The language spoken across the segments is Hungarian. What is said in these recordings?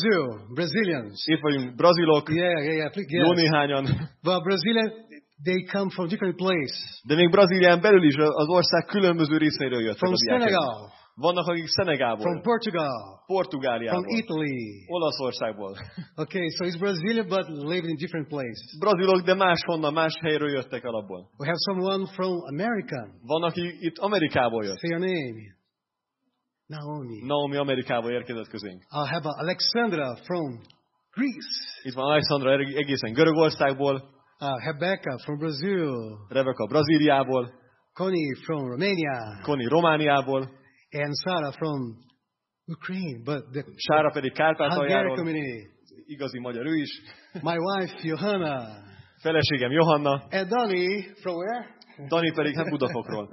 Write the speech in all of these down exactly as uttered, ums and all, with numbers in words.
Brazil, Brazilians. Itt vagyunk brazilok, Yeah, yeah, yeah. Please, jó yes. néhányan. But Brazilian, they come from different places. De még Brazílián belül is az ország különböző részeiről jöttek From a diákok. Senegal, Vannak, akik Szenegából, from Portugal, from Portugáliából, Italy. Olaszországból. Okay, so it's Brazilian, but living in different places. Brazilok, de máshonnan, más helyről jöttek alapból. We have someone from America. Van, aki itt Amerikából jött. Say your name. Naomi. Naomi Amerikából érkezett közénk. I have Alexandra from Greece. Itt van Alexandra egészen Görögországból, Uh, Rebecca from Brazil. Rebecca Brazíliából, Connie from Romania. Connie Romániából, And Sarah from Ukraine. But the Sára pedig Hungarian Kárpátaljáról, community. igazi magyar ő is. My wife, Johanna. Feleségem Johanna, And Donnie, from where? Dani pedig hát Budafokról.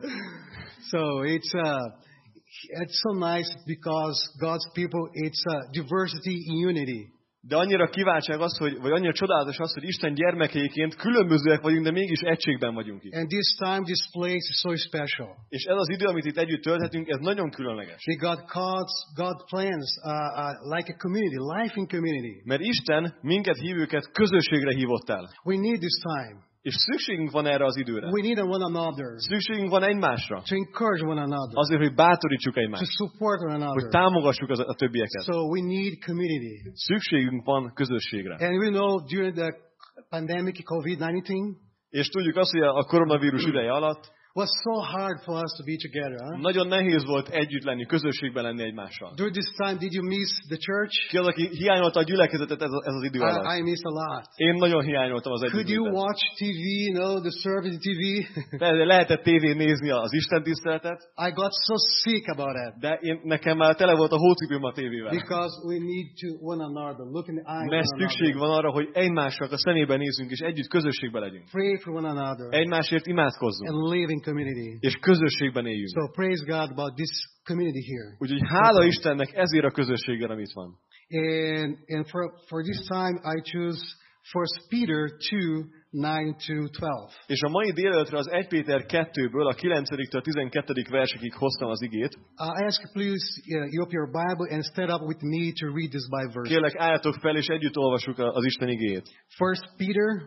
So it's uh, it's so nice because God's people, it's uh, diversity in unity. De annyira kiváltság az, hogy, vagy annyira csodálatos az, hogy Isten gyermekeiként különbözőek vagyunk, de mégis egységben vagyunk itt. And this time, this place is so special. És ez az idő, amit itt együtt tölthetünk, ez nagyon különleges. See, God calls, God plans uh, uh, like a community, life in community. Mert Isten minket hívőket közösségre hívott el. We need this time. És szükségünk van erre az időre. We need one another. Szükségünk van egymásra. To encourage one another. Azért, hogy bátorítsuk To egymást. support one another. Hogy támogassuk az, a többieket. So we need community. Szükségünk van közösségre. And we know during the pandemic, COVID nineteen, És tudjuk azt, hogy a koronavírus ideje alatt was so hard for us to be together. Huh? nagyon nehéz volt együtt lenni, közösségben lenni egymással. During this time, did you miss the church? Ki az, aki hiányolta a gyülekezetet ez, ez az idő alatt? I, I missed a lot. Én nagyon hiányoltam az Could you együttlétet. watch T V, you know, the service T V? De lehetett tévén nézni az Isten tiszteletet, I got so sick about it. de én, nekem már tele volt a hócipőm a tévével. Because we need to one another, look in the eye of Mert one szükség another. van arra, hogy egymásnak a szemébe nézzünk, és együtt közösségbe legyünk. Pray for one another. Egymásért imádkozzunk, And live in community. és közösségben éljünk. So praise God about this community here. Úgyhogy hála Istennek ezért a közösségre, amit van. And and for for this time I choose First Peter two, nine to twelve. És a mai délelőtre az Első Péter kettőből a kilencediktől a tizenkettedik versekig hoztam az igét. I ask you please uh, you open your Bible and stand up with me to read this Bible verse. Kérlek, álljatok fel, és együtt olvassuk az Isten igéjét. First Peter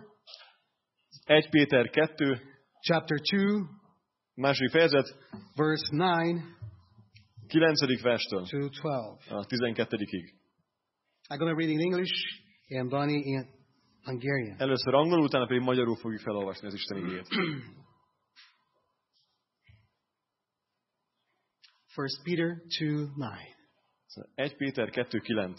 Első Péter kettő, chapter two, második fejezet, verse nine kilencedik verstől to twelve. a tizenkettedikig. I'm going to read in English and Bonnie in Hungarian. Először angolul, utána pedig magyarul fogjuk felolvasni az Isten igéjét. First Peter two, nine. Első Péter kettő kilenc.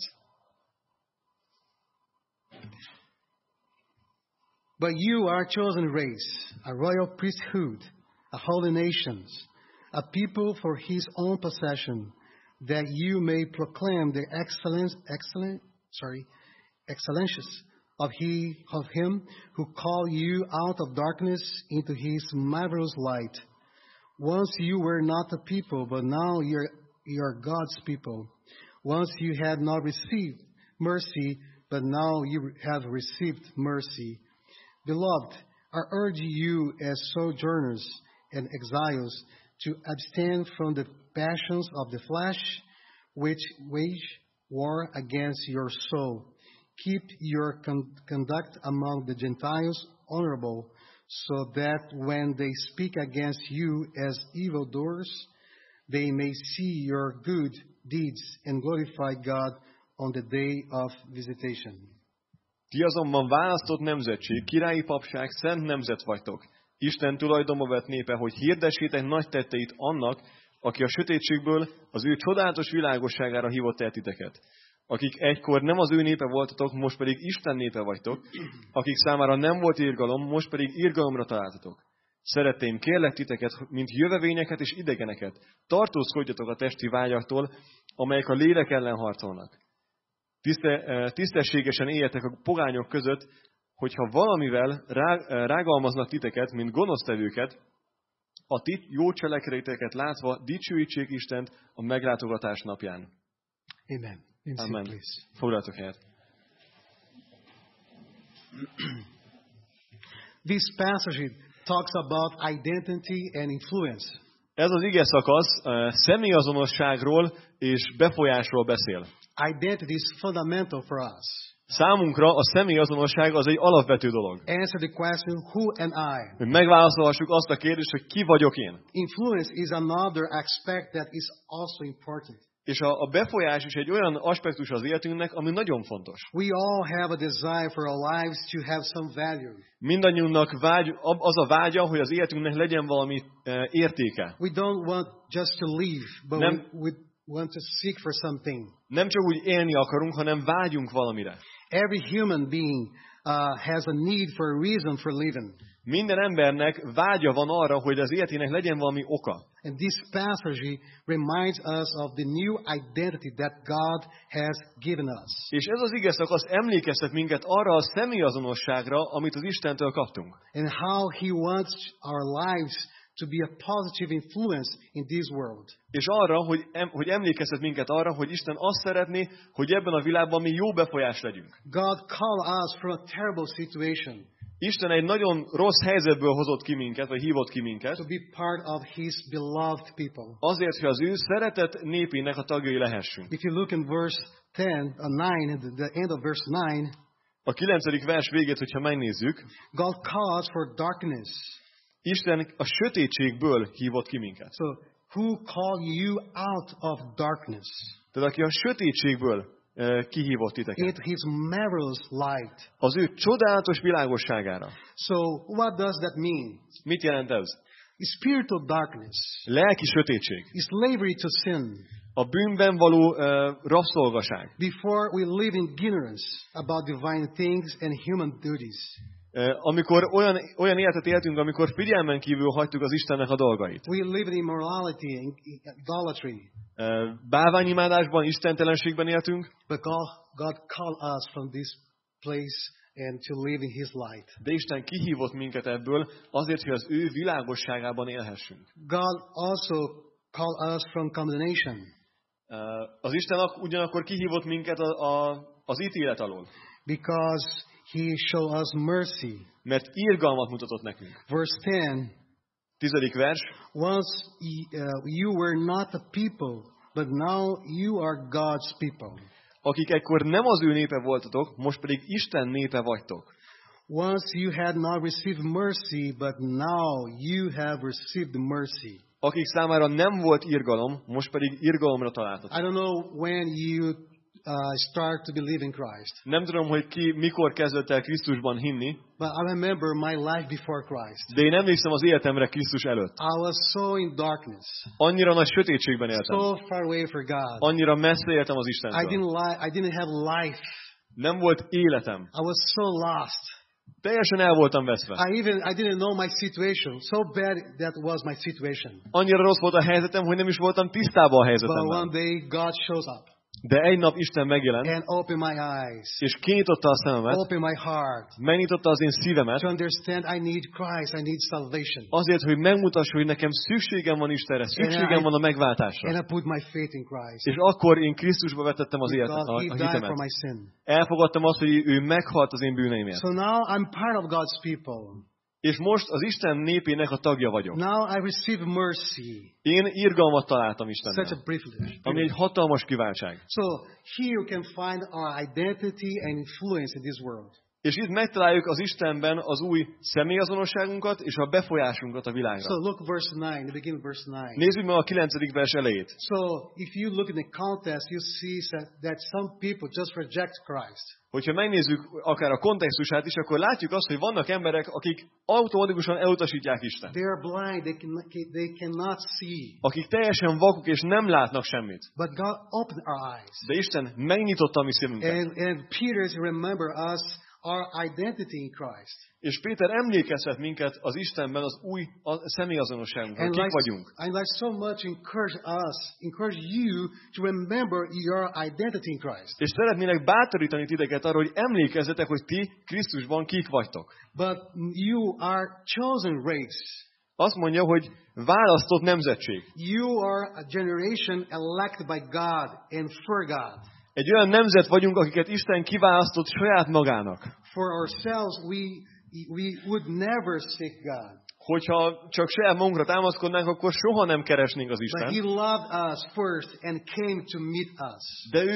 But you are a chosen race, a royal priesthood, a holy nation, a people for his own possession, that you may proclaim the excellence, excellent, sorry, excellences of he of him who called you out of darkness into his marvelous light. Once you were not a people, but now you're you're God's people. Once you had not received mercy, but now you have received mercy. Beloved, I urge you as sojourners and exiles to abstain from the passions of the flesh, which wage war against your soul. Keep your con- conduct among the Gentiles honorable, so that when they speak against you as evildoers, they may see your good deeds and glorify God on the day of visitation. Ti azonban választott nemzetség, királyi papság, szent nemzet vagytok. Isten tulajdonba vett népe, hogy hirdessétek nagy tetteit annak, aki a sötétségből az ő csodálatos világosságára hívott el titeket. Akik egykor nem az ő népe voltatok, most pedig Isten népe vagytok, akik számára nem volt irgalom, most pedig irgalomra találtatok. Szeretteim, kérlek titeket, mint jövevényeket és idegeneket, tartózkodjatok a testi vágyaktól, amelyek a lélek ellen harcolnak. Tiszte, tisztességesen éljetek a pogányok között, hogyha valamivel rá, rágalmaznak titeket, mint gonosztevőket, a ti jó cselekedeteket látva dicsőítsék Istent a meglátogatás napján. Amen. Amen. Foglaltok helyet. This passage talks about identity and influence. Ez az ige szakasz uh, személyazonosságról és befolyásról beszél. identity is fundamental for us. Számunkra a személyazonosság az egy alapvető dolog. Answer the question, who am I? Hogy megválaszolhassuk azt a kérdést, hogy ki vagyok én. Influence is another aspect that is also important. És a, a befolyás is egy olyan aspektus az életünknek, ami nagyon fontos. We all have a desire for our lives to have some value. Mindannyiunknak vágy, az a vágya, hogy az életünknek legyen valami e, értéke. We don't want just to live, but Nem, we, we want to seek for something. nem csak úgy élni akarunk, hanem vágyunk valamire. Every human being uh, has a need for a reason for living. Minden embernek vágya van arra, hogy az életének legyen valami oka. And this passage reminds us of the new identity that God has given us. És ez az ige szakasz emlékeztet minket arra a személyazonosságra, amit az Istentől kaptunk. And how He wants our lives to be a positive influence in this world. És arra, hogy, em, hogy emlékeztet minket arra, hogy Isten azt szeretné, hogy ebben a világban mi jó befolyás legyünk. God called us from a terrible situation. Isten egy nagyon rossz helyzetből hozott ki minket, vagy hívott ki minket. To be part of His beloved people. Azért, hogy az ő szeretett népének a tagjai lehessünk. If you look in verse ten, uh, nine, the end of verse nine. A kilencedik vers végét, hogyha megnézzük. God calls for darkness. Isten a sötétségből hívott ki minket. So, who called you out of darkness? Tehát aki a sötétségből uh, kihívott titeket. Into His marvelous light. Az ő csodálatos világosságára. So, what does that mean? Mit jelent ez? Spiritual darkness. Lelki sötétség. Slavery to sin. A bűnben való uh, rabszolgaság. Before we live in ignorance about divine things and human duties. Amikor olyan, olyan életet éltünk, amikor figyelmen kívül hagytuk az Istennek a dolgait. We live in immorality and idolatry. Bálványimádásban, istentelenségben éltünk. But God, God called us from this place and to live in His light. De Isten kihívott minket ebből azért, hogy az ő világosságában élhessünk. God also called us from condemnation. Az Isten ugyanakkor kihívott minket a, a, az ítélet alól. Because He showed us mercy. Mert irgalmat mutatott nekünk. Verse ten. Tizedik vers. Once you were not a people, but now you are God's people. Akik ekkor nem az ő népe voltatok, most pedig Isten népe vagytok. Once you had not received mercy, but now you have received mercy. Akik számára nem volt irgalom, most pedig irgalomra találtatok. I don't know when you uh, start to believe in Christ. Nem tudom, hogy ki mikor kezdett el Krisztusban hinni. But I remember my life before Christ. De én emlékszem az életemre Krisztus előtt. I was so in darkness. Annyira nagy sötétségben éltem. So far away from God. Annyira messze éltem az I Istentől. didn't li- I didn't have life. Nem volt életem. I was so lost. Teljesen el voltam veszve. I even I didn't know my situation. So bad that was my situation. Annyira rossz volt a helyzetem, hogy nem is voltam tisztában a But helyzetemmel. one day God shows up. De egy nap Isten megjelent, and open my eyes, és kinyitotta a szememet, open my heart, megnyitotta az én szívemet, to understand I need Christ, I need salvation. azért, hogy megmutassa, hogy nekem szükségem van Istenre, szükségem van a megváltásra. And I put my faith in Christ. És akkor én Krisztusba vetettem az életet, a, a He died for hitemet. my sin. Elfogadtam azt, hogy ő meghalt az én bűneimért. So now I'm part of God's people. És most az Isten népének a tagja vagyok. Now I receive mercy. Én irgalmat találtam Istennel, Such a privilege. ami egy hatalmas kiváltság. So here you can find our identity and influence in this world. És itt megtaláljuk az Istenben az új személyazonosságunkat és a befolyásunkat a világra. So look verse nine, the beginning of verse nine. Nézzük meg a kilencedik vers elejét. So if you look in the context, you see that some people just reject Christ. Hogyha megnézzük akár a kontextusát is, akkor látjuk azt, hogy vannak emberek, akik automatikusan elutasítják Istent. They are blind, they, can, they cannot see. Akik teljesen vakok és nem látnak semmit. But God opened our eyes. De Isten megnyitotta a mi szívünket. And, and Peter remember us our identity in Christ. És Péter emlékeztet minket az Istenben az új személyazonosságunkra, kik like, vagyunk. I like so much encourage us, encourage you to remember your identity in Christ. És szeretnélek bátorítani titeket arra, hogy emlékezzetek, hogy ti Krisztusban kik vagytok. But you are chosen race. Azt mondja, hogy választott nemzetség. You are a generation elected by God and for God. Egy olyan nemzet vagyunk, akiket Isten kiválasztott saját magának. For ourselves we we would never seek God. Hogyha csak saját magunkra támaszkodnánk, akkor soha nem keresnénk az Istent. But He loved us first and came to meet us. De ő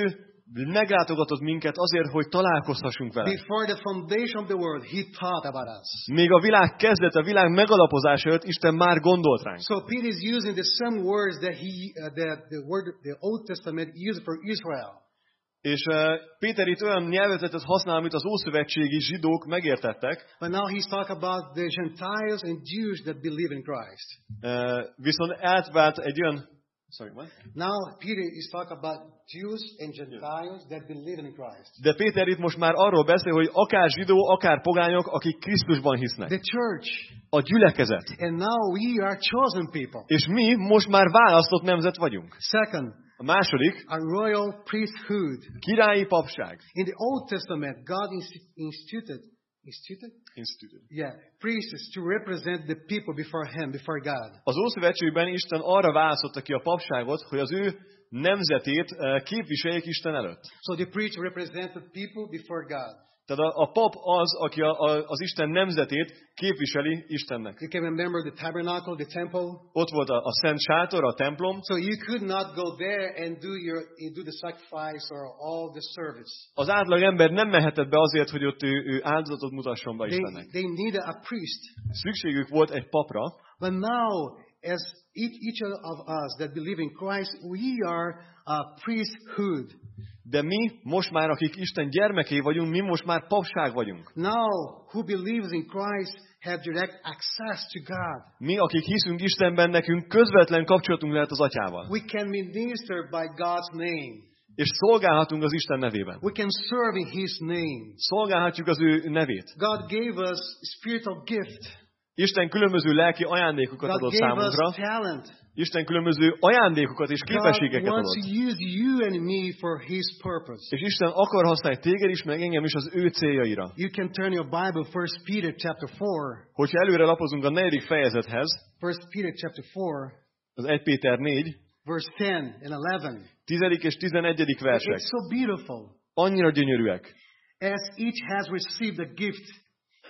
meglátogatott minket azért, hogy találkozhassunk vele. Before the foundation of the world, He thought about us. Még a világ kezdete, a világ megalapozása előtt Isten már gondolt ránk. So Peter is using the same words that he, uh, that the word, the Old Testament used for Israel. És uh, Péter itt olyan nyelvezetet használ, amit az ószövetségi zsidók megértettek. But now he's talking about the Gentiles and Jews that believe in Christ. Uh, viszont átvált egy olyan... Sorry, what? Now Peter is talking about Jews and Gentiles that believe in Christ. De Péter itt most már arról beszél, hogy akár zsidó, akár pogányok, akik Krisztusban hisznek. The church. A gyülekezet. And now we are chosen people. És mi most már választott nemzet vagyunk. Second, a második, a royal priesthood. Királyi papság. In the Old Testament, God instituted Instituted? Instituted. Yeah, priests to represent the people before Him, before God. Az Ószövetségben Isten arra választotta ki a papságot, hogy az ő nemzetét képviseljék Isten előtt. So the priest represented people before God. Tehát a, a pap az, aki a, a, az Isten nemzetét képviseli Istennek. You can remember the tabernacle, the temple. Ott volt a, a szent sátor, a templom. So you could not go there and do your do the sacrifice or all the service. Az átlag ember nem mehetett be azért, hogy ott ő, ő áldozatot mutasson be Istennek. They, they needed a priest. Szükségük volt egy papra. But now, as each, each of us that believe in Christ, we are a priesthood. De mi most már, akik Isten gyermekei vagyunk, mi most már papság vagyunk. Now, who believes in Christ have direct access to God. Mi, akik hiszünk Istenben, nekünk közvetlen kapcsolatunk lehet az Atyával. We can minister by God's name. És szolgálhatunk az Isten nevében. We can serve in His name. Szolgálhatjuk az ő nevét. God gave us spiritual gift. Isten különböző lelki ajándékokat God adott gave számunkra. us talent. Isten különböző ajándékokat és képességeket God wants adott. to use you and me for His purpose. És Isten akar használni téged is, meg engem is az ő céljaira. You can turn your Bible, First Peter chapter four. Hogyha előre lapozunk a negyedik fejezethez, First Peter chapter four, az Első Péter négy, verse ten and eleven. tizedik és tizenegyedik versek. It's so beautiful. Annyira gyönyörűek. As each has received a gift,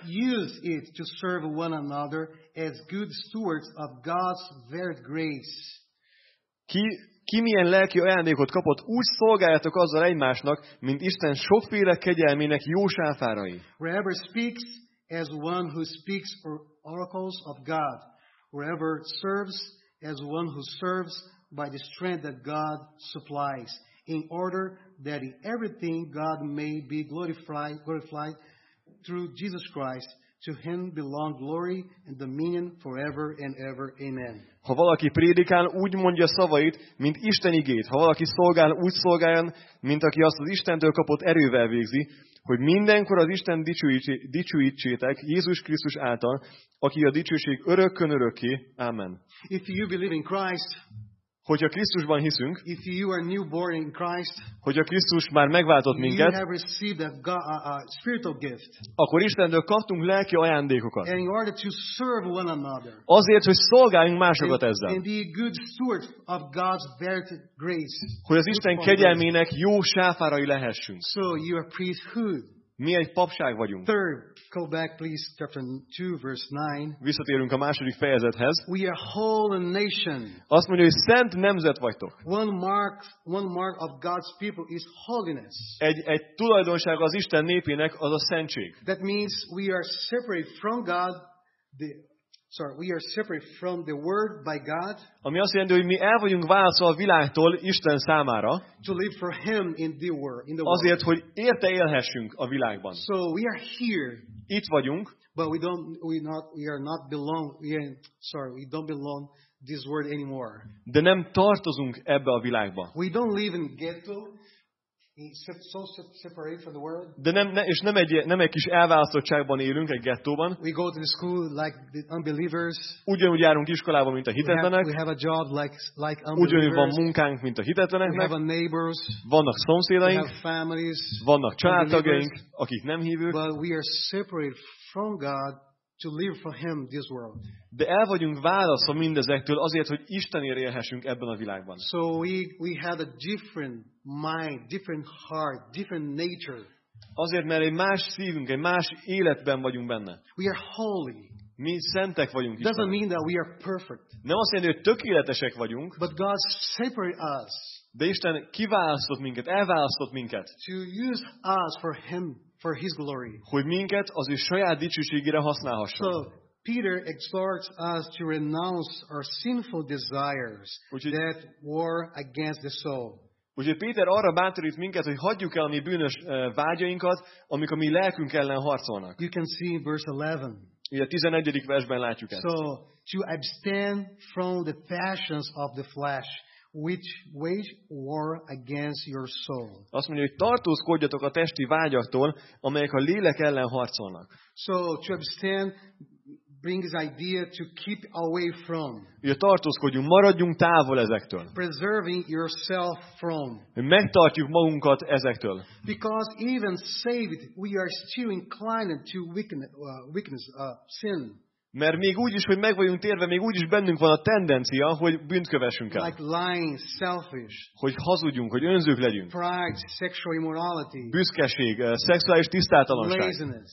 use it to serve one another as good stewards of God's varied grace. Ki, ki milyen lelki ajándékot kapott, úgy szolgáljatok azzal egymásnak, mint Isten sokféle kegyelmének jó sáfárai. Wherever speaks, as one who speaks for oracles of God. Wherever serves, as one who serves by the strength that God supplies, in order that in everything God may be glorified, glorified through Jesus Christ. To Him belong glory and dominion forever and ever. Amen. Ha valaki prédikál, úgy mondja szavait, mint Isten igét. Ha valaki szolgál, úgy szolgáljon, mint aki azt az Istentől kapott erővel végzi, hogy mindenkor az Isten dicsőítsétek Jézus Krisztus által, aki a dicsőség örökkön örökké. Amen. If you believe in Christ, hogyha Krisztusban hiszünk, if you are newborn in Christ, hogyha Krisztus már megváltott minket, you have received a, God, a, a spiritual gift. Akkor Istentől kaptunk lelki ajándékokat. And in order to serve one another. Azért, hogy szolgáljunk másokat and, ezzel. And be good stewards of God's varied grace. Hogy az Isten kegyelmének jó sáfárai lehessünk. So you are priesthood. Mi egy papság vagyunk. Third, go back please, chapter two, verse nine. Visszatérünk a második fejezethez. We are holy nation. Azt mondja, hogy szent nemzet vagytok. One mark, one mark of God's people is holiness. Egy, egy tulajdonság az Isten népének az a szentség. That means we are separate from God. The, sorry, we are separate from the Word by God. Ami azt jelenti, hogy mi el vagyunk választva a világtól Isten számára. To live for Him in the world. In the world. Azért, hogy érte élhessünk a világban. So we are here. Itt vagyunk. But we don't. We not. We are not belong. We are, sorry, we don't belong this world anymore. De nem tartozunk ebbe a világba. We don't live in ghetto. So separate from the world. De nem, ne, és nem egy, nem egy kis elválasztottságban élünk, egy gettóban. We go to the school like the unbelievers. Ugyanúgy járunk iskolába, mint a hitetlenek. We have, we have a job like like unbelievers. Ugyanúgy van munkánk, mint a hitetleneknek. We have a neighbors. Vannak szomszédaink. We have families. Vannak családtagjaink, akik nem hívők. But we are separate from God to live for Him this world. De el vagyunk választva mindezektől azért, hogy Istenért élhessünk ebben a világban. So we we have a different mind, different heart, different nature. Azért, mert egy más szívünk, egy más életben vagyunk benne. We are holy. Mi szentek vagyunk Istennek. Doesn't mean that we are perfect. Nem azt jelenti, hogy tökéletesek vagyunk. But God separate us. De Isten kiválasztott minket, elválasztott minket, to use us for Him, for His glory. hogy minket az ő saját dicsőségére használhasson. So Peter exhorts us to renounce our sinful desires Úgyhogy- that war against the soul. Úgyhogy Péter arra bátorít minket, hogy hagyjuk el a mi bűnös eh, vágyainkat, amik a mi lelkünk ellen harcolnak. You can see in verse eleven. Ugye a tizenegyedik versben látjuk ezt. So to abstain from the passions of the flesh, which wage war against your soul. Azt mondja, hogy tartózkodjatok a testi vágyaktól, amelyek a lélek ellen harcolnak. So to abstain brings idea to keep away from, Ugye tartózkodjunk, maradjunk távol ezektől. preserving yourself from. Hogy megtartjuk magunkat ezektől. Because even saved, we are still inclined to weakness, uh, weakness uh, sin. Mert még úgy is, hogy meg vagyunk térve, még úgy is bennünk van a tendencia, hogy bűnt kövessünk el. Like lying, selfish, Hogy hazudjunk, hogy önzők legyünk. pride, sexual immorality, Büszkeség, eh, szexuális tisztátalanság, laziness.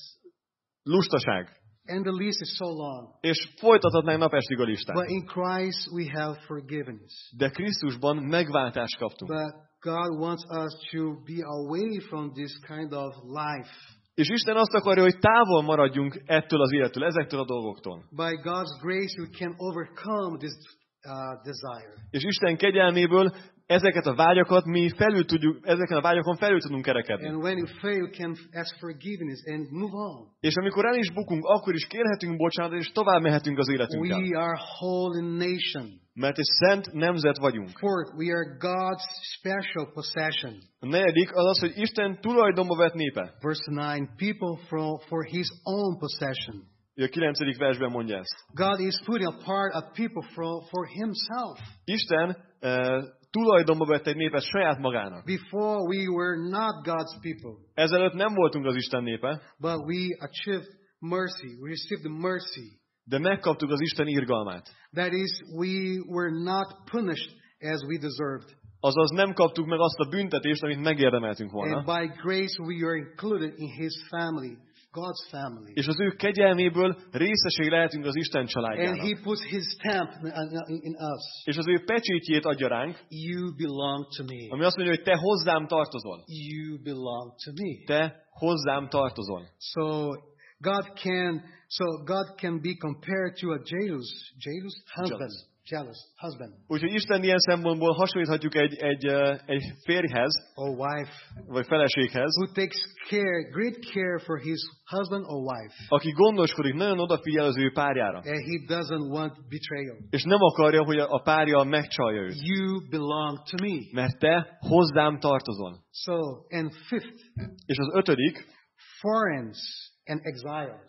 lustaság. And the list is so long. És folytathatnánk napestig a listát. But in Christ we have forgiveness. De Krisztusban megváltást kaptunk. But God wants us to be away from this kind of life. És Isten azt akarja, hogy távol maradjunk ettől az élettől, ezektől a dolgoktól. By God's grace we can overcome this uh, desire. És Isten kegyelméből ezeket a vágyakat mi felül tudjuk, ezeken a vágyakon felül tudunk kerekedni. And when you fail, you can ask forgiveness and move on. És amikor el is bukunk, akkor is kérhetünk bocsánatot, és tovább mehetünk az életünkkel. We are holy nation. Mert egy szent nemzet vagyunk. Fourth, we are God's special possession. A negyedik az az, hogy Isten tulajdonba vett népe. Verse nine, people for, for His own possession. A kilencedik versben mondja ezt. God is putting apart a people for, for Himself. Isten uh, tulajdonba vett egy népet saját magának. Before we were not God's people, Ezelőtt nem voltunk az Isten népe, but we achieved mercy. We received the mercy. de megkaptuk az Isten irgalmát. That is, we were not punished as we deserved. Azaz nem kaptuk meg azt a büntetést, amit megérdemeltünk volna. And by grace we are included in His family, God's family. És az ő kegyelméből részesei lehetünk az Isten And családjának. He puts His stamp in in us. És az ő pecsétjét adja ránk, You belong to me. ami azt mondja, hogy te hozzám tartozol. You belong to me. Te hozzám tartozol. So God can, so God can be compared to a jealous, jealous husband, Jealous. jealous husband Úgyhogy Isten ilyen szempontból hasonlíthatjuk egy, egy, eh, egy férjhez, or wife vagy feleséghez, who takes care, great care for his husband or wife, aki gondoskodik, nagyon odafigyel az ő párjára. and he doesn't want betrayal. És nem akarja, hogy a a párja megcsalja őt. You belong to me. Mert te hozzám tartozol. So, and fifth, És az ötödik, foreigners and exiles.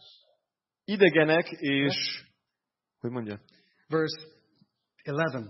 idegenek és... Hogy mondja? Verse eleven.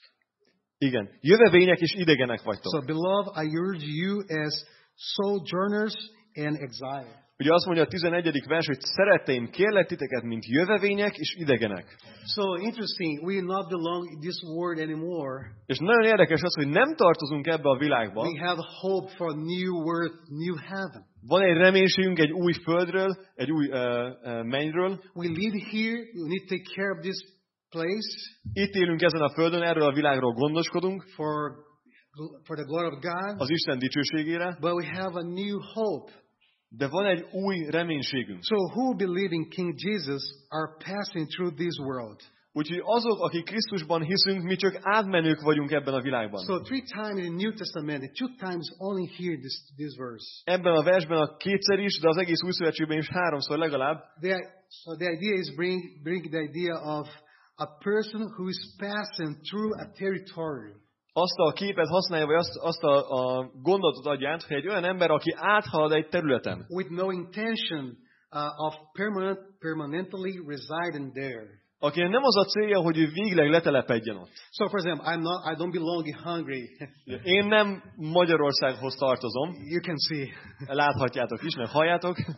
Igen. Jövevények és idegenek vagytok. So, beloved, I urge you as sojourners and exiles. Ugye azt mondja a tizenegyedik vers, hogy szeretteim, kérlek titeket, mint jövevények és idegenek. So interesting, we not belong in this world anymore. És nagyon érdekes az, hogy nem tartozunk ebbe a világba. We have hope for new world, new heaven. Van egy reménységünk egy új földről, egy új uh, uh, mennyről. We live here, we need to take care of this place Itt élünk ezen a földön, erről a világról gondoskodunk, for, for the glory of God. az Isten dicsőségére, But we have a new hope. de van egy új reménységünk. So who believe in King Jesus are passing through this world. Úgyhogy azok, akik Krisztusban hiszünk, mi csak átmenők vagyunk ebben a világban. So three times in the New Testament, and two times only here this, this verse. Ebben a versben a kétszer is, de az egész új szövetségben is háromszor legalább. The, so the idea is bring, bring the idea of a person who is passing through a territory. Azt a képet használja, vagy azt, azt a, a gondolatot adja át, hogy egy olyan ember, aki áthalad egy területen. With no intention uh, of permanent, permanently residing there. Akinek nem az a célja, hogy ő végleg letelepedjen ott. So, for example, I'm not, I don't belong in Hungary. Én nem Magyarországhoz tartozom. You can see. Láthatjátok is, meg halljátok. Uh,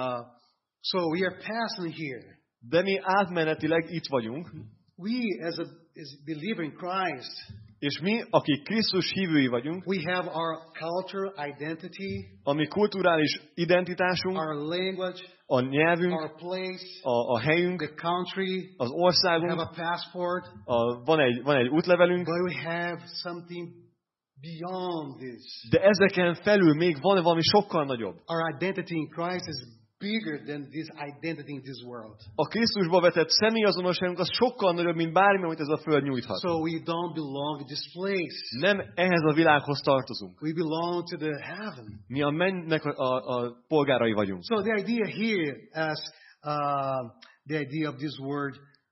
so we are passing here. De mi átmenetileg itt vagyunk. We, as a as believer in Christ, És mi, akik Krisztus hívői vagyunk, we have our culture, identity, ami kulturális identitásunk, our language, a nyelvünk, our place, a, a helyünk, the country. az We országunk, have a passport, a, van, egy, van egy útlevelünk, but we have something beyond this. De ezeken felül még van valami sokkal nagyobb. Our identity in Christ is bigger than this identity in this world. A Krisztusba vetett személyazonosságunk az sokkal nagyobb, mint bármi, amit ez a föld nyújthat. So we don't belong to this place. Nem ehhez a világhoz tartozunk. We belong to the heaven. Mi a mennynek a, a, a polgárai vagyunk. So the idea here, as uh, the idea of this word,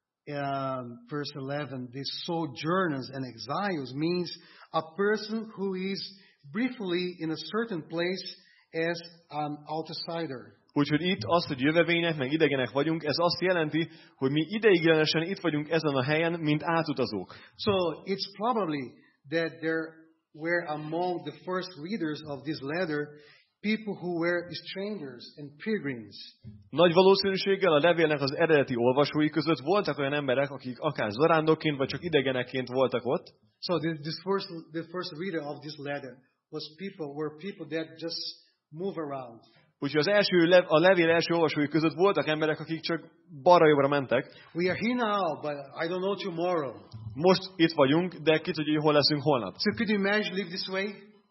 um, verse eleven, these sojourners and exiles means a person who is briefly in a certain place as an outsider. Úgyhogy itt az, hogy jövevények, meg idegenek vagyunk, ez azt jelenti, hogy mi ideiglenesen itt vagyunk ezen a helyen, mint átutazók. So it's probably that there were among the first readers of this letter people who were strangers and pilgrims. Nagy valószínűséggel a levélnek az eredeti olvasói között voltak olyan emberek, akik akár zarándokként, vagy csak idegenekként voltak ott. So this, this first, the first reader of this letter was people, were people that just move around. Úgyhogy az első, a levél első olvasói között voltak emberek, akik csak balra-jobbra mentek. We are here now, but I don't know tomorrow. Most itt vagyunk, de ki tudja, hogy hol leszünk holnap. So could you imagine live this way?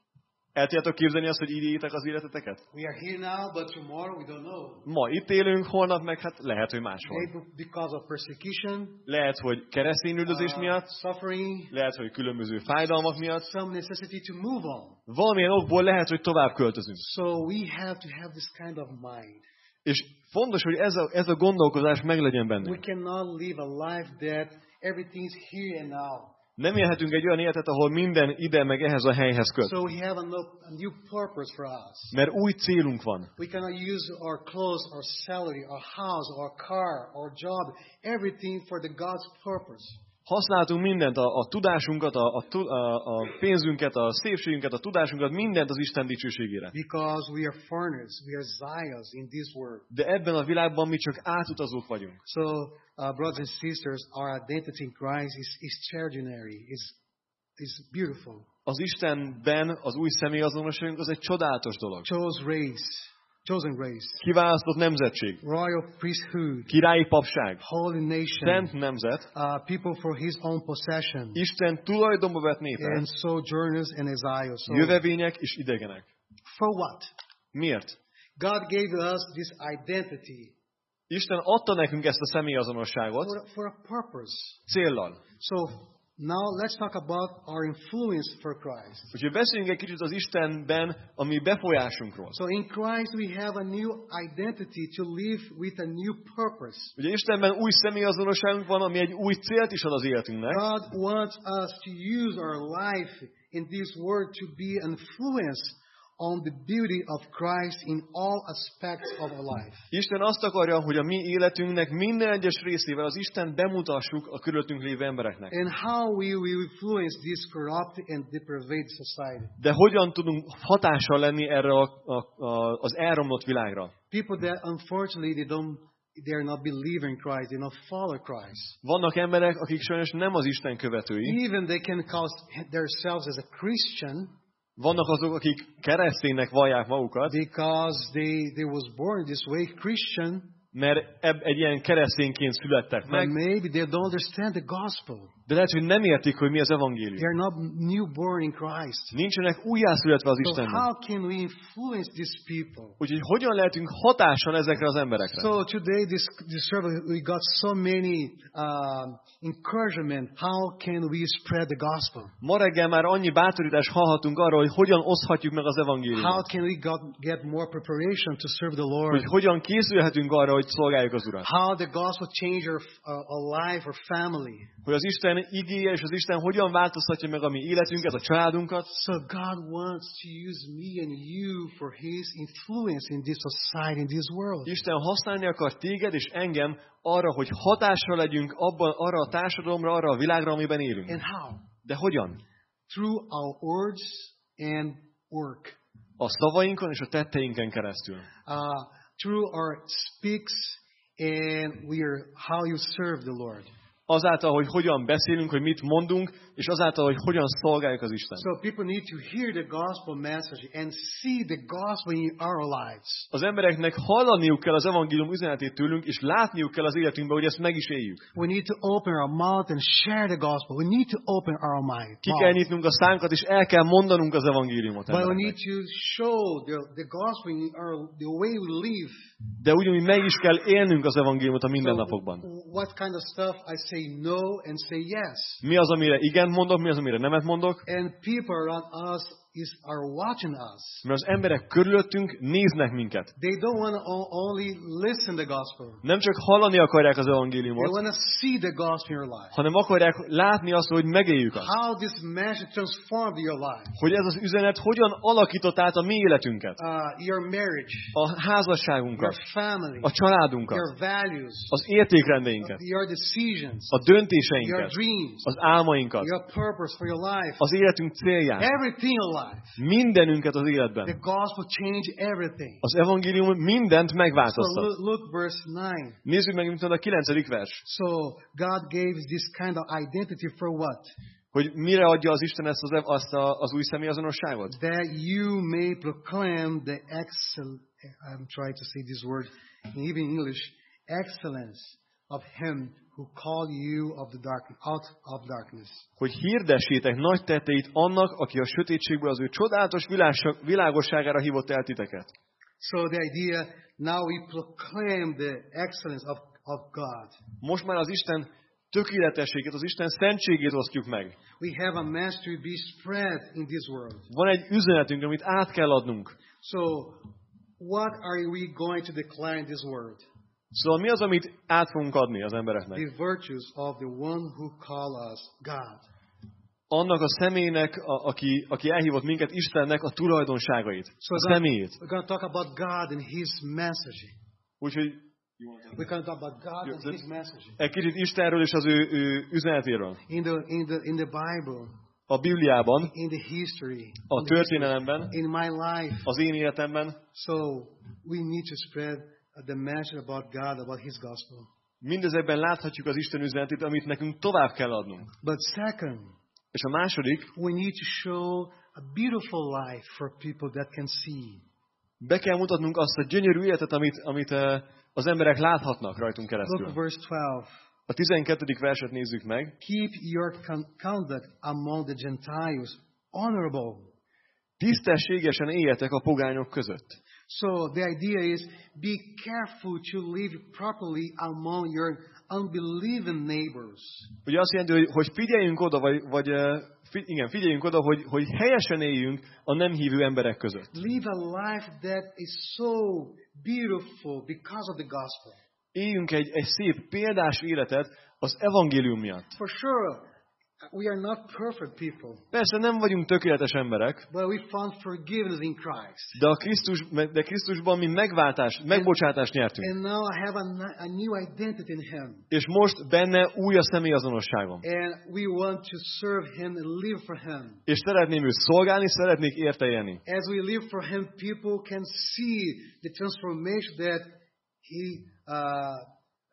El tudjátok képzelni azt, hogy így éljétek az életeteket? We are here now, but tomorrow we don't know. Ma itt élünk, holnap meg hát lehet, hogy máshol. Maybe because of persecution. Lehet, hogy keresztényüldözés uh, miatt. Suffering. Lehet, hogy különböző fájdalmak miatt. Some necessity to move on. Valamilyen okból lehet, hogy tovább költözünk. So we have to have this kind of mind. És fontos, hogy ez a, ez a gondolkozás meglegyen bennünk. We cannot live a life that everything's here and now. Nem élhetünk egy olyan életet, ahol minden ide meg ehhez a helyhez köt. So we have a, no, a new purpose for us. Mert új célunk van. We cannot use our clothes, our salary, our house, our car, our job, everything for the God's purpose. Használtunk mindent, a, a tudásunkat, a, a, a pénzünket, a szépségünket, a tudásunkat, mindent az Isten dicsőségére. Because we are foreigners, we are exiles in this world. De ebben a világban mi csak átutazók vagyunk. So, uh, brothers and sisters, our identity in Christ is extraordinary, is is beautiful. Az Istenben az új személyazonosságunk az egy csodálatos dolog. Chose race. Chosen race. Kiválasztott nemzetség. Royal priesthood. Királyi papság. Holy nation. Szent nemzet. Uh, people for his own possession. Isten tulajdonba vett népe. And sojourners and exiles. So, jövevények és idegenek. For what? Miért? God gave us this identity. Isten adta nekünk ezt a személyazonosságot. For, for a purpose. Céllal. So now let's talk about our influence for Christ. Úgyhogy beszéljünk egy kicsit az Istenben a mi befolyásunkról. So in Christ we have a new identity to live with a new purpose. Ugye Istenben új személyazonosságunk van, ami egy új célt is ad az életünknek. God wants us to use our life in this world to be influence on the beauty of Christ in all aspects of our life. Isten azt akarja, hogy a mi életünknek minden egyes részével az Isten bemutassuk a körülöttünk lévő embereknek. And how we will influence this corrupt and depraved society. De hogyan tudunk hatással lenni erre a, a, a, az elromlott világra? People that unfortunately they don't they are not believing in Christ, they not follow Christ. Vannak emberek, akik sajnos nem az Isten követői. Even they can call themselves as a Christian. Vannak azok, akik kereszténynek vallják magukat. Because they they was born this way, Christian. Mert ebb, egy ilyen keresztényként születtek meg. But maybe they don't understand the gospel. De lehet, hogy nem értik, hogy mi az evangélium. They are not newborn in Christ. Nincsenek újjászületve az So Istenben. how can we influence these people? Úgyhogy hogyan lehetünk hatással ezekre az emberekre? So today this this service we got so many uh, encouragement. How can we spread the gospel? Ma reggel már annyi bátorítást hallhatunk arról, hogy hogyan oszthatjuk meg az How evangéliumot. can we got, get more preparation to serve the Lord? Hogy hogyan készülhetünk arra, hogy szolgáljuk az Urat. How the gospel change our, uh, our life, our family. Hogy az Isten igéje és az Isten hogyan változtatja meg a mi életünket, a családunkat. So God wants to use me and you for His influence in this society, in this world. Isten használni akar téged és engem arra, hogy hatásra legyünk abban, arra a társadalomra, arra a világra, amiben élünk. And how? De hogyan? Through our words and work. A szavainkon és a tetteinken keresztül. Uh, through our speaks and we are how you serve the Lord. azáltal, hogy hogyan beszélünk, hogy mit mondunk, és azáltal, hogy hogyan szolgáljuk az Istent. So people need to hear the gospel message and see the gospel in our lives. Az embereknek hallaniuk kell az evangélium üzenetét tőlünk, és látniuk kell az életünkben, hogy ezt meg is éljük. We need to open our mouth and share the gospel. We need to open our mind. Ki kell nyitnunk a szánkat, és el kell mondanunk az evangéliumot But we embereknek. need to show the, the gospel in our, the way we live. De ugyanúgy meg is kell élnünk az evangéliumot a mindennapokban. So, what kind of stuff I say no and say yes. Mi az, amire igen mondok, mi az, amire nemet mondok? And people around us is are watching us. Mert az emberek körülöttünk néznek minket. They don't want to only listen the gospel. Nem csak hallani akarják az They evangéliumot, want to see the gospel in your life. hanem akarják látni azt, hogy megéljük azt. How this message transformed your life. Hogy ez az üzenet hogyan alakított át a mi életünket, Uh, your marriage, a your házasságunkat, family, a családunkat, your values, az értékrendeinket, your decisions, a your döntéseinket, dreams, az álmainkat, your purpose for your life. az életünk célját, Everything in life. mindenünket az The életben. gospel changed everything. Az evangélium mindent So megváltoztat. look, look verse nine. Nézzük meg, mint a kilencedik vers. So God gave this kind of identity for what? Hogy mire adja az Isten ezt az, azt a, az új személyazonosságot? That you may proclaim the excel. I'm trying to say this word in even English. Excellence of Him who called you of the dark, out of darkness. Hogy hirdessétek nagy tetteit annak, aki a sötétségből az ő csodálatos világos- világosságára hívott el titeket. So the idea, now we proclaim the excellence of, of God. Most már az Isten tökéletességét, az Isten szentségét osztjuk meg. We have a message to be spread in this world. Van egy üzenetünk, amit át kell adnunk. So what are we going to declare in this world? Szóval mi az, amit át fogunk adni az embereknek? The virtues of the one who called us God. Annak a személynek, a, aki, aki elhívott minket, Istennek a tulajdonságait, So a God- személyét. we're going to talk about God and His message. Úgyhogy We're going to talk about God and Yeah, His message. egy kicsit Istenről és az ő, ő üzenetéről. In the in the in the Bible, A Bibliában, in the history, a történelemben, in my life. az én életemben, So we need to spread the message about God, about His gospel. mindezekben láthatjuk az Isten üzenetét, amit nekünk tovább kell adnunk. But second, És a második, we need to show a beautiful life for people that can see. be kell mutatnunk azt a gyönyörű életet, amit, amit eh, az emberek láthatnak rajtunk Look keresztül. at verse twelve. A tizenkettedik verset nézzük meg. Keep your con- conduct among the Gentiles honorable. Tisztességesen éljetek a pogányok között. So the idea is be careful to live properly among your unbelieving neighbors. Ugye azt jelenti, hogy, hogy figyeljünk oda, vagy, vagy eh, fi, igen, figyeljünk oda, hogy, hogy helyesen éljünk a nem hívő emberek között. Live a life that is so beautiful because of the gospel. Éljünk egy, egy szép példás életet az evangélium miatt. For sure, we are not perfect people, Persze nem vagyunk tökéletes emberek, but we found forgiveness in Christ. de, a Krisztus, de Krisztusban mi megváltást, megbocsátást nyertünk. And now I have a, ni- a new identity in Him. És most benne új a személyazonosságom. And we want to serve Him and live for Him. És szeretném őt szolgálni, szeretnék érte élni. As we live for Him, people can see the transformation that He, uh,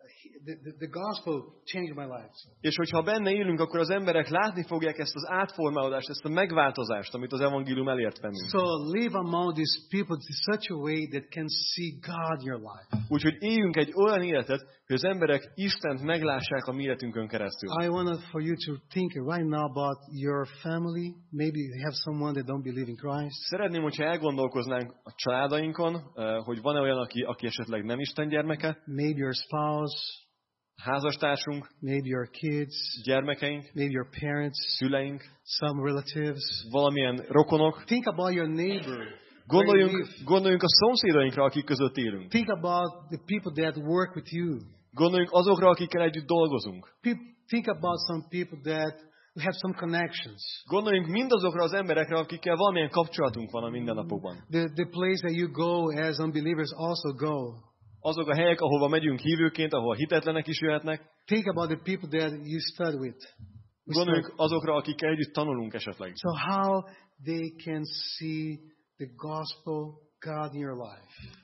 he the, the, the gospel changed my life. És hogyha benne élünk, akkor az emberek látni fogják ezt az átformálódást, ezt a megváltozást, amit az evangélium elért bennünk. So live among these people in such a way that can see God in your life. Úgyhogy éljünk egy olyan életet, hogy az emberek Istent meglássák a mi életünkön keresztül. I want for you to think right now about your family. Maybe you have someone that don't believe in Christ. Szeretném, hogyha elgondolkoznánk a családainkon, eh, hogy van-e olyan, aki, aki esetleg nem Isten gyermeke, Maybe your spouse, házastársunk, maybe your kids, gyermekeink, maybe your parents, szüleink, some relatives. valamilyen rokonok. Think about your neighbor. where you Gondoljunk, live. gondoljunk a szomszédainkra, akik között élünk. Think about the people that work with you. Gondoljunk azokra, akikkel együtt dolgozunk. Pe- Think about some people that you have some connections. Gondoljunk mindazokra az emberekre, akikkel valamilyen kapcsolatunk van a mindennapokban. The, the place that you go as unbelievers also go. Azok a helyek, ahova megyünk hívőként, ahol hitetlenek is jöhetnek. Think about the people that you study with. We Gondoljunk study. azokra, akikkel együtt tanulunk esetleg. So how they can see the gospel God in your life.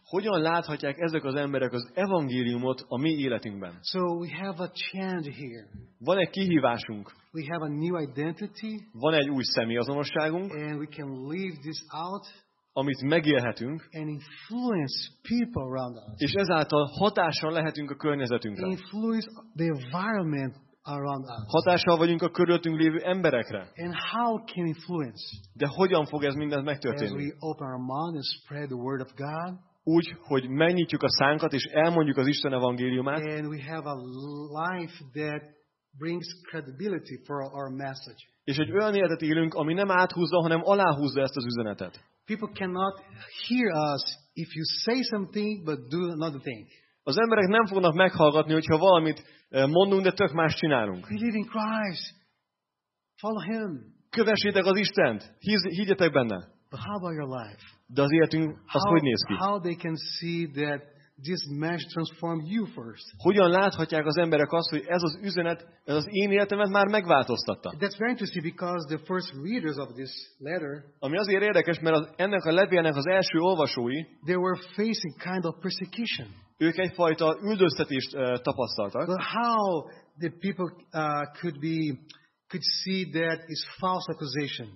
Hogyan láthatják ezek az emberek az evangéliumot a mi életünkben? So we have a challenge here. Van egy kihívásunk, We have a new identity, van egy új személyazonosságunk, and we can live this out amit megélhetünk, and influence people around us. és ezáltal hatással lehetünk a környezetünkre. Influence the environment around us. Hatással vagyunk a körülöttünk lévő emberekre. And how can influence? De hogyan fog ez mindent As megtörténni? we open our mouth and spread the word of God, Úgy, hogy megnyitjuk a szánkat, és elmondjuk az Isten evangéliumát, and we have a life that brings credibility for our message. és egy olyan életet élünk, ami nem áthúzza, hanem aláhúzza ezt az üzenetet. People cannot hear us if you say something but do another thing. Az emberek nem fognak meghallgatni, hogyha valamit mondunk, de tök más csinálunk. Believe in Christ. Follow Him. Kövessétek az Istent, Hisz, higgyetek benne. But how about your life? De az életünk az How, hogy néz ki? how they can see that this message transformed you first? Hogyan láthatják az emberek azt, hogy ez az üzenet, ez az én életemet már megváltoztatta? That's very interesting because the first readers of this letter, Ami azért érdekes, mert az, ennek a levélnek az első olvasói, they were facing kind of persecution. ők egyfajta üldöztetést uh, tapasztaltak. But how the people uh, could be could see that is false accusation?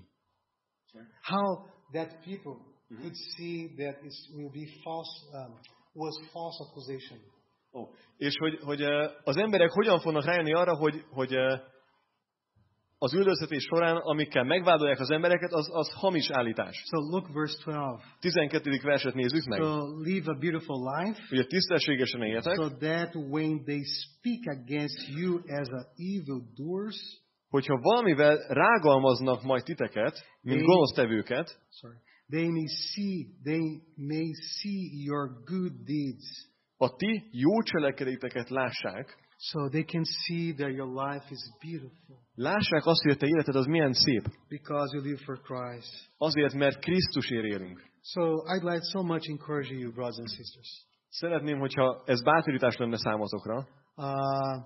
How that people could see that it will be false um, was false accusation? Oh. És hogy, hogy uh, az emberek hogyan fognak rájönni arra, hogy, hogy uh, az üldöztetés során, amikkel megvádolják az embereket, az, az hamis állítás. So look verse twelve. tizenkettedik verset nézzük meg. So live a beautiful life, Ugye tisztességesen éljetek, so that when they speak against you as a evil doers, hogyha valamivel rágalmaznak majd titeket, mint They- gonosztevőket, sorry, they may see they may see your good deeds, a ti jó cselekedeteket lássák, so they can see that your life is beautiful lássák azt, hogy a te életed az milyen szép. because you live for Christ. Azért, mert Krisztusért élünk. So I'd like so much encourage you, brothers and sisters. Szeretném, hogyha ez bátorítás lenne számotokra. Uh,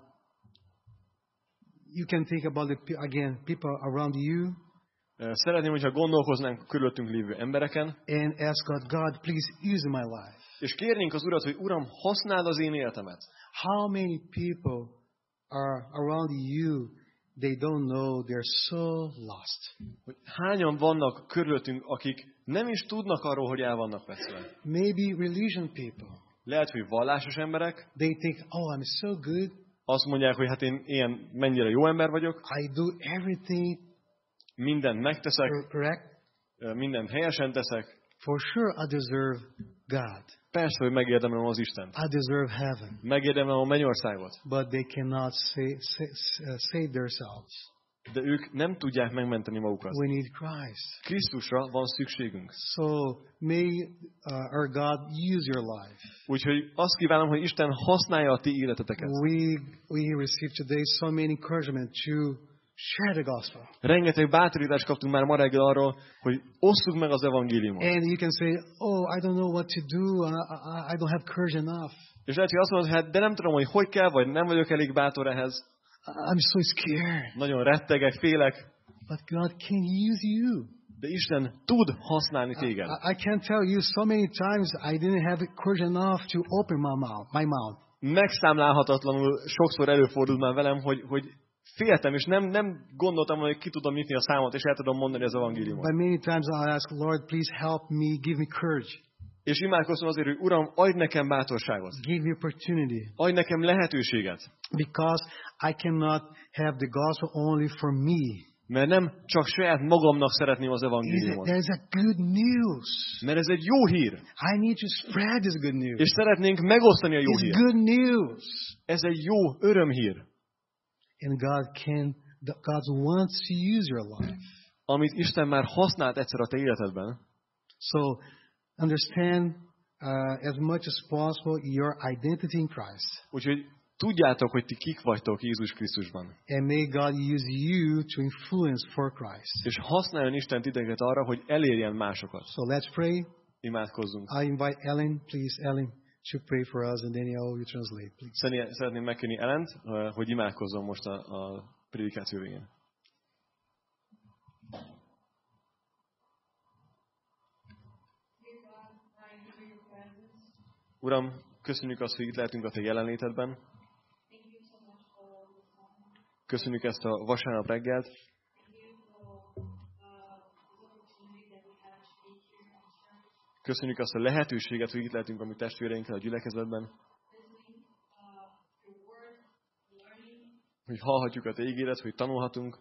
you can think about the pe- again people around you Szeretném, hogyha gondolkoznánk a körülöttünk lévő embereken, and ask God, God, please use my life. és kérnénk az Urat, hogy Uram, használd az én életemet. How many people are around you? They don't know, they're so lost. Hogy hányan vannak körülöttünk, akik nem is tudnak arról, hogy el vannak veszve. Maybe religion people. Lehet, hogy vallásos emberek They think, oh, I'm so good. azt mondják, hogy hát én ilyen mennyire jó ember vagyok, I do everything mindent megteszek, cor- correct. mindent helyesen teszek. For sure, I deserve God. Persze, hogy megérdemlem az Istent. I deserve heaven. Megérdemlem a mennyországot. But they cannot save, save, save themselves. De ők nem tudják megmenteni magukat. We need Christ. Krisztusra van szükségünk. So may uh, our God use your life. Úgyhogy azt kívánom, hogy Isten használja a ti életeteket. We we received today so many encouragement to share the gospel. Rengeteg bátorítást kaptunk már ma reggel arról, hogy osszuk meg az evangéliumot. And you can say, oh, I don't know what to do. I, I, I don't have courage enough. És lehet, hogy azt mondod, hát de nem tudom, hogy hogy kell, vagy nem vagyok elég bátor ehhez. I'm so scared. Nagyon rettegek, félek. But God can use you. De Isten tud használni téged. I, I can tell you so many times I didn't have courage enough to open my mouth, my mouth. Megszámlálhatatlanul sokszor előfordult már velem, hogy, hogy féltem, és nem, nem gondoltam, hogy ki tudom nyitni a számot, és el tudom mondani az evangéliumot. But many times I ask, Lord, please help me, give me courage. És imádkoztam azért, hogy Uram, adj nekem bátorságot. Give me opportunity. Adj nekem lehetőséget. Because I cannot have the gospel only for me. Mert nem csak saját magamnak szeretném az Is it- evangéliumot. There's a good news. Mert ez egy jó hír. I need to spread this good news. És szeretnénk megosztani a jó It's hírt. good news. Ez egy jó örömhír, And God can, God wants to use your life. amit Isten már használt egyszer a te életedben. So understand uh, as much as possible your identity in Christ. Úgyhogy tudjátok, hogy ti kik vagytok Jézus Krisztusban. And may God use you to influence for Christ. És használjon Isten titeket arra, hogy elérjen másokat. So let's pray. Imádkozzunk. I invite Ellen, please, Ellen, to pray for us, and then you translate, please. Szeretném- Szeretném megkérni Ellent, uh, hogy imádkozzon most a, a prédikáció végén. Dear God, thank you for your presence. Uram, köszönjük azt, hogy itt lehetünk a Te jelenlétedben. Köszönjük ezt a vasárnap reggelt. Köszönjük azt a lehetőséget, hogy itt lehetünk a mi testvéreinkkel a gyülekezetben. Hogy hallhatjuk a Te ígéret, hogy tanulhatunk.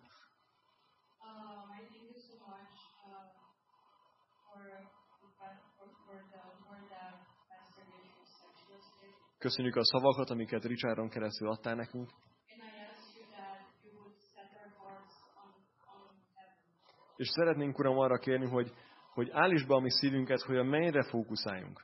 Köszönjük a szavakat, amiket Richardon keresztül adtál nekünk. És szeretnénk, Uram, arra kérni, hogy, hogy állítsd be a mi szívünket, hogy a mennyire fókuszáljunk.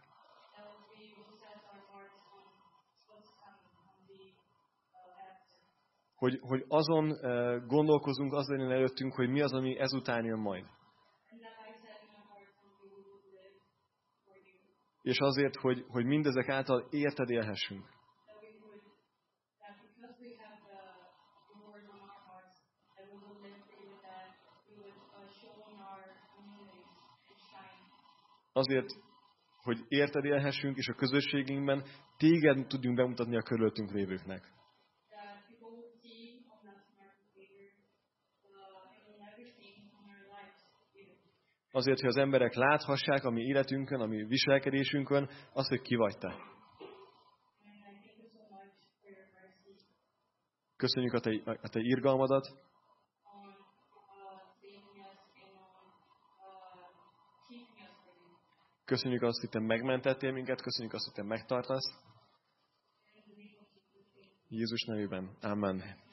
Hogy, hogy azon uh, gondolkozunk, az legyen előttünk, hogy mi az, ami ezután jön majd. És azért, hogy, hogy mindezek által érted élhessünk. Azért, hogy érted élhessünk, és a közösségünkben téged tudjunk bemutatni a körülöttünk lévőknek. Azért, hogy az emberek láthassák a mi életünkön, a mi viselkedésünkön, azt, hogy ki vagy Te. Köszönjük a Te, a te irgalmadat. Köszönjük azt, hogy Te megmentettél minket, köszönjük azt, hogy Te megtartasz. Jézus nevében. Amen.